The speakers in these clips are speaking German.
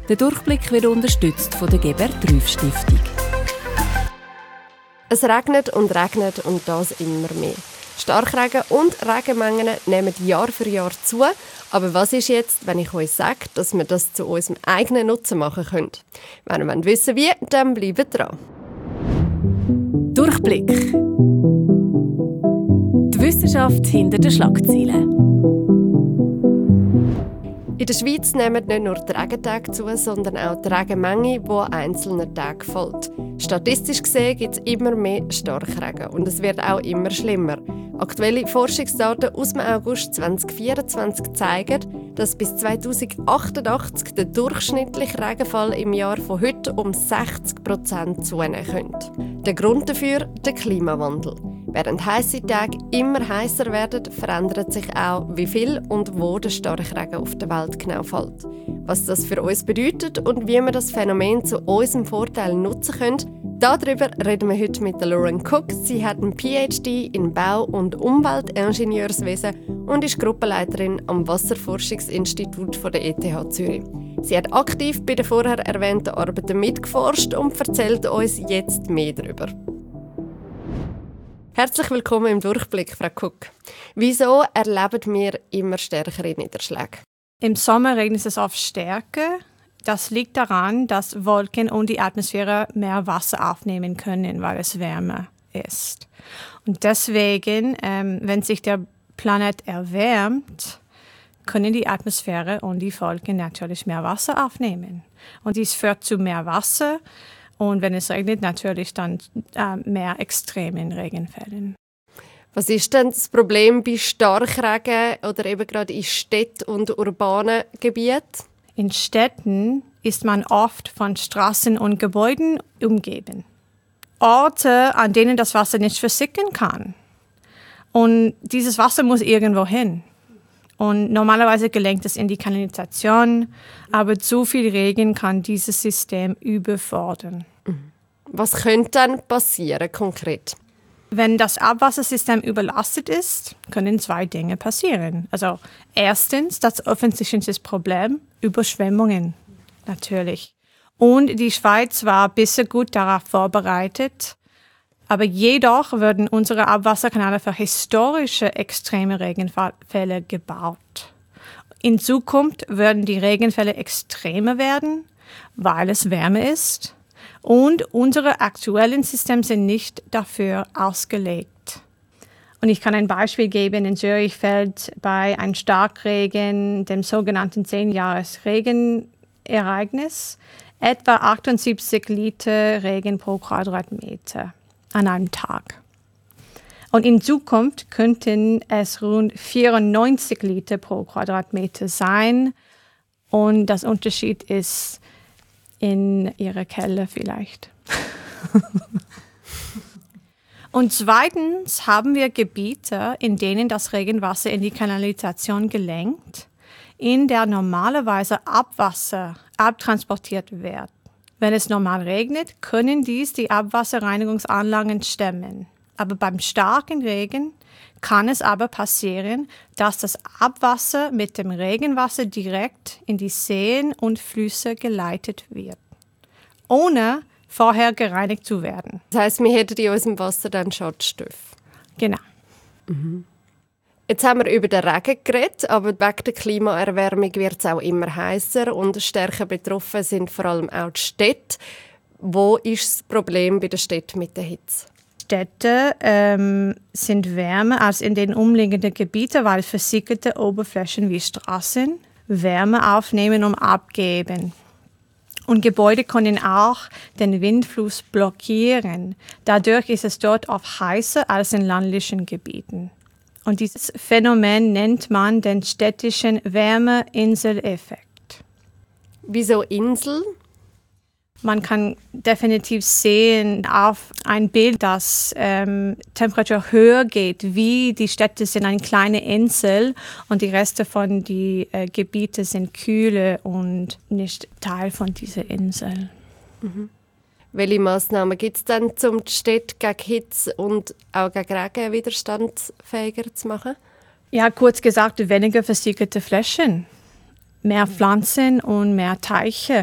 Der Durchblick wird unterstützt von der Gebert-Trüff-Stiftung. Es regnet und das immer mehr. Starkregen und Regenmengen nehmen Jahr für Jahr zu. Aber was ist jetzt, wenn ich euch sage, dass wir das zu unserem eigenen Nutzen machen können? Wenn ihr wissen wollt, wie, dann bleibt dran. Durchblick. Die Wissenschaft hinter den Schlagzeilen. In der Schweiz nehmen nicht nur die Regentage zu, sondern auch die Regenmenge, die an einzelnen Tagen fällt. Statistisch gesehen gibt es immer mehr Starkregen und es wird auch immer schlimmer. Aktuelle Forschungsdaten aus dem August 2024 zeigen, dass bis 2088 der durchschnittliche Regenfall im Jahr von heute um 60% zunehmen könnte. Der Grund dafür der Klimawandel. Während heisse Tage immer heißer werden, verändert sich auch, wie viel und wo der Starkregen auf der Welt genau fällt. Was das für uns bedeutet und wie wir das Phänomen zu unserem Vorteil nutzen können, darüber reden wir heute mit Lauren Cook. Sie hat einen PhD in Bau- und Umweltingenieurswesen und ist Gruppenleiterin am Wasserforschungsinstitut der ETH Zürich. Sie hat aktiv bei den vorher erwähnten Arbeiten mitgeforscht und erzählt uns jetzt mehr darüber. Herzlich willkommen im Durchblick, Frau Cook. Wieso erleben wir immer stärkere Niederschläge? Im Sommer regnet es oft stärker. Das liegt daran, dass Wolken und die Atmosphäre mehr Wasser aufnehmen können, weil es wärmer ist. Und deswegen, wenn sich der Planet erwärmt, können die Atmosphäre und die Wolken natürlich mehr Wasser aufnehmen. Und dies führt zu mehr Wasser. Und wenn es regnet, natürlich dann mehr extremen Regenfällen. Was ist denn das Problem bei Starkregen oder eben gerade in Städten und urbanen Gebieten? In Städten ist man oft von Straßen und Gebäuden umgeben. Orte, an denen das Wasser nicht versickern kann. Und dieses Wasser muss irgendwo hin. Und normalerweise gelangt es in die Kanalisation, aber zu viel Regen kann dieses System überfordern. Was könnte dann passieren konkret? Wenn das Abwassersystem überlastet ist, können zwei Dinge passieren. Also erstens das offensichtliche Problem, Überschwemmungen natürlich. Und die Schweiz war bisher gut darauf vorbereitet. Aber jedoch würden unsere Abwasserkanäle für historische extreme Regenfälle gebaut. In Zukunft würden die Regenfälle extremer werden, weil es wärmer ist. Und unsere aktuellen Systeme sind nicht dafür ausgelegt. Und ich kann ein Beispiel geben. In Zürich fällt bei einem Starkregen, dem sogenannten 10-Jahres-Regenereignis, etwa 78 Liter Regen pro Quadratmeter an einem Tag. Und in Zukunft könnten es rund 94 Liter pro Quadratmeter sein. Und das Unterschied ist in ihrer Keller vielleicht. Und zweitens haben wir Gebiete, in denen das Regenwasser in die Kanalisation gelangt, in der normalerweise Abwasser abtransportiert wird. Wenn es normal regnet, können dies die Abwasserreinigungsanlagen stemmen. Aber beim starken Regen kann es aber passieren, dass das Abwasser mit dem Regenwasser direkt in die Seen und Flüsse geleitet wird, ohne vorher gereinigt zu werden. Das heisst, wir hätten in unserem Wasser dann Schadstoffe? Genau. Jetzt haben wir über den Regen geredet, aber wegen der Klimaerwärmung wird es auch immer heißer und stärker betroffen sind vor allem auch die Städte. Wo ist das Problem bei den Städten mit der Hitze? Städte sind wärmer als in den umliegenden Gebieten, weil versickerte Oberflächen wie Straßen Wärme aufnehmen und abgeben. Und Gebäude können auch den Windfluss blockieren. Dadurch ist es dort oft heißer als in ländlichen Gebieten. Und dieses Phänomen nennt man den städtischen Wärmeinseleffekt. Wieso Insel? Man kann definitiv sehen auf ein Bild, dass Temperatur höher geht, wie die Städte sind eine kleine Insel und die Reste von den Gebieten sind kühler und nicht Teil von dieser Insel. Mhm. Welche Massnahmen gibt es denn, um die Städte gegen Hitze und auch gegen Regen widerstandsfähiger zu machen? Ja, kurz gesagt, weniger versickerte Flächen, mehr Pflanzen und mehr Teiche.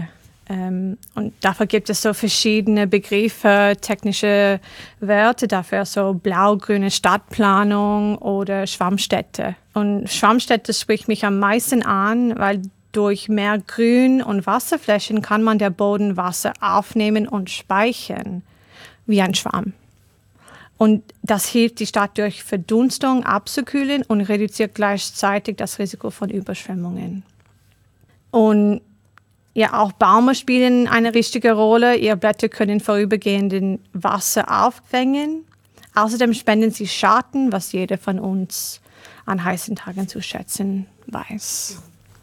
Und dafür gibt es so verschiedene Begriffe, technische Wörter dafür, so blau-grüne Stadtplanung oder Schwammstädte. Und Schwammstädte spricht mich am meisten an, weil durch mehr Grün und Wasserflächen kann man der Boden Wasser aufnehmen und speichern, wie ein Schwamm. Und das hilft, die Stadt durch Verdunstung abzukühlen und reduziert gleichzeitig das Risiko von Überschwemmungen. Und ja, auch Bäume spielen eine wichtige Rolle. Ihre Blätter können vorübergehend Wasser auffangen. Außerdem spenden sie Schatten, was jeder von uns an heißen Tagen zu schätzen weiß.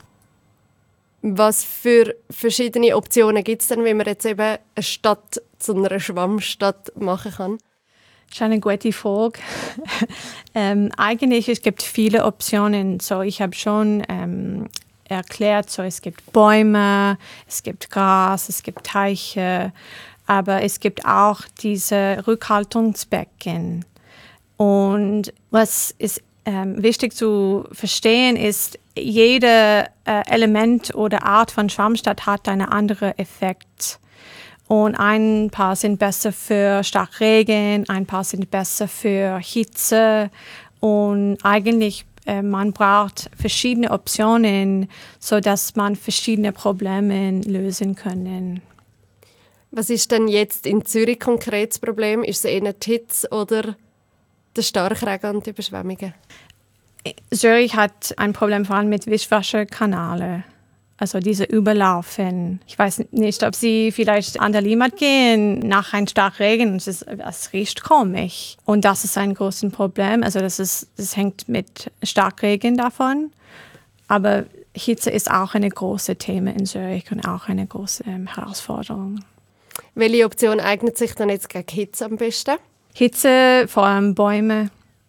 Was für verschiedene Optionen gibt es denn, wie man jetzt eben eine Stadt zu einer Schwammstadt machen kann? Das ist eine gute Frage. Eigentlich es gibt viele Optionen. So, ich habe schon erklärt, so, es gibt Bäume, es gibt Gras, es gibt Teiche, aber es gibt auch diese Rückhaltungsbecken. Und was ist wichtig zu verstehen ist, jede Element oder Art von Schwammstadt hat einen anderen Effekt. Und ein paar sind besser für Starkregen, ein paar sind besser für Hitze. Und eigentlich man braucht verschiedene Optionen, sodass man verschiedene Probleme lösen kann. Was ist denn jetzt in Zürich konkret das Problem? Ist es eher die Hitze oder der Starkregen und die Überschwemmungen? Zürich hat ein Problem vor allem mit Wischwasserkanälen, also diese Überlaufen. Ich weiß nicht, ob Sie vielleicht an der Limmat gehen nach einem Starkregen. Es riecht komisch. Und das ist ein großes Problem. Also das hängt mit Starkregen davon. Aber Hitze ist auch ein großes Thema in Zürich und auch eine große Herausforderung. Welche Option eignet sich dann jetzt gegen Hitze am besten? Hitze, vor allem Bäume.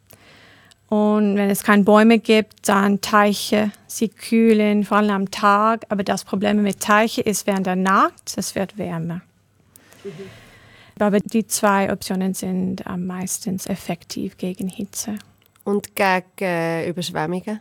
Und wenn es keine Bäume gibt, dann Teiche. Sie kühlen, vor allem am Tag. Aber das Problem mit Teiche ist während der Nacht, es wird wärmer. Aber die zwei Optionen sind am meisten effektiv gegen Hitze. Und gegen Überschwemmungen?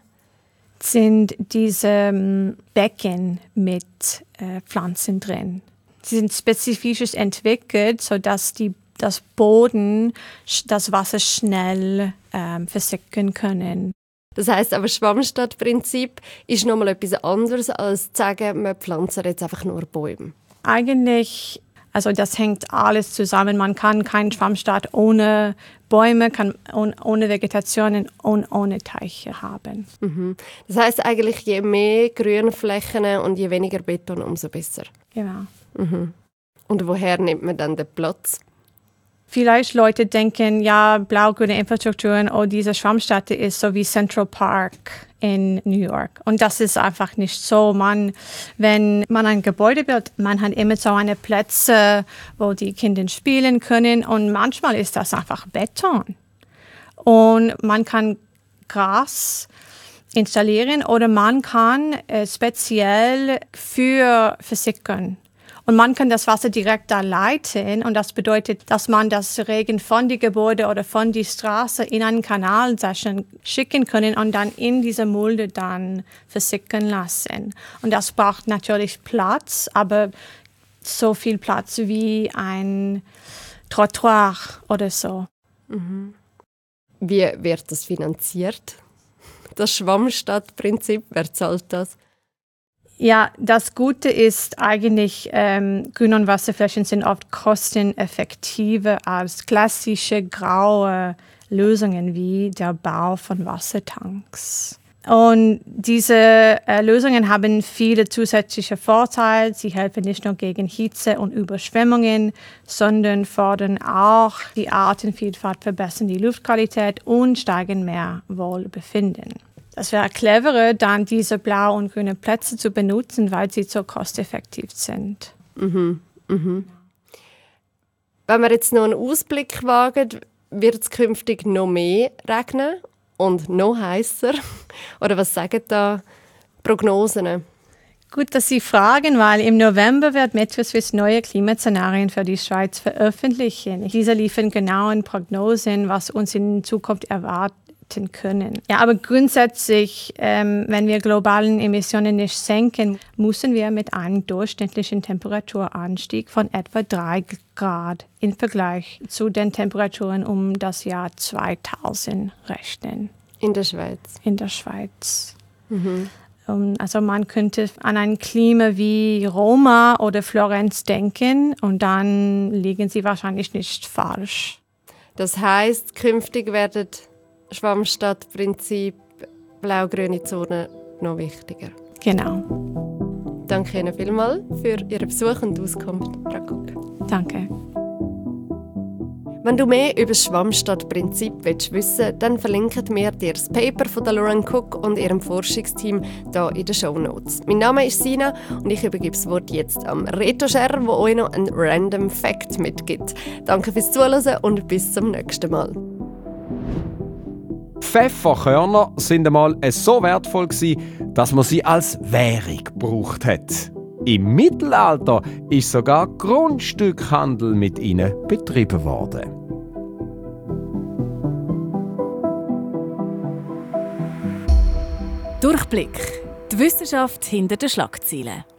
Sind diese Becken mit Pflanzen drin. Sie sind spezifisch entwickelt, sodass das Boden das Wasser schnell versickern können. Das heisst aber, Schwammstadtprinzip ist nochmal etwas anderes, als zu sagen, wir pflanzen jetzt einfach nur Bäume. Eigentlich, also das hängt alles zusammen. Man kann keinen Schwammstadt ohne Bäume, ohne Vegetation und ohne Teiche haben. Mhm. Das heisst eigentlich, je mehr Grünflächen und je weniger Beton, umso besser. Genau. Mhm. Und woher nimmt man dann den Platz? Vielleicht Leute denken, ja, blau-grüne Infrastrukturen, oh, diese Schwammstadt ist so wie Central Park in New York. Und das ist einfach nicht so. Wenn man ein Gebäude baut, man hat immer so eine Plätze, wo die Kinder spielen können. Und manchmal ist das einfach Beton. Und man kann Gras installieren oder man kann speziell für versickern. Und man kann das Wasser direkt da leiten und das bedeutet, dass man das Regen von die Gebäude oder von die Straße in einen Kanal schicken können und dann in diese Mulde dann versickern lassen. Und das braucht natürlich Platz, aber so viel Platz wie ein Trottoir oder so. Mhm. Wie wird das finanziert? Das Schwammstadtprinzip, wer zahlt das? Ja, das Gute ist eigentlich, Grün- und Wasserflächen sind oft kosteneffektiver als klassische graue Lösungen wie der Bau von Wassertanks. Und diese Lösungen haben viele zusätzliche Vorteile. Sie helfen nicht nur gegen Hitze und Überschwemmungen, sondern fördern auch die Artenvielfalt, verbessern die Luftqualität und steigern mehr Wohlbefinden. Es wäre cleverer, dann diese blau- und grünen Plätze zu benutzen, weil sie so kosteffektiv sind. Mhm. Mhm. Wenn wir jetzt noch einen Ausblick wagen, wird es künftig noch mehr regnen und noch heißer? Oder was sagen da Prognosen? Gut, dass Sie fragen, weil im November wird Metroswiss neue Klimaszenarien für die Schweiz veröffentlichen. Diese liefern genaue Prognosen, was uns in Zukunft erwartet halten können. Ja, aber grundsätzlich, wenn wir globalen Emissionen nicht senken, müssen wir mit einem durchschnittlichen Temperaturanstieg von etwa 3 Grad im Vergleich zu den Temperaturen um das Jahr 2000 rechnen. In der Schweiz? In der Schweiz. Mhm. Also man könnte an ein Klima wie Roma oder Florenz denken und dann liegen sie wahrscheinlich nicht falsch. Das heisst, künftig werden Schwammstadtprinzip, blau-grüne Zone noch wichtiger. Genau. Danke Ihnen vielmals für Ihren Besuch und Auskunft, Frau Cook. Danke. Wenn du mehr über das Schwammstadtprinzip wissen willst, dann verlinken wir dir das Paper von Lauren Cook und ihrem Forschungsteam hier in den Shownotes. Mein Name ist Sina und ich übergebe das Wort jetzt am Reto-Scher, der euch noch einen Random Fact mitgibt. Danke fürs Zuhören und bis zum nächsten Mal. Pfefferkörner sind einmal so wertvoll, dass man sie als Währung gebraucht hat. Im Mittelalter ist sogar Grundstückhandel mit ihnen betrieben worden. Durchblick. Die Wissenschaft hinter den Schlagzeilen.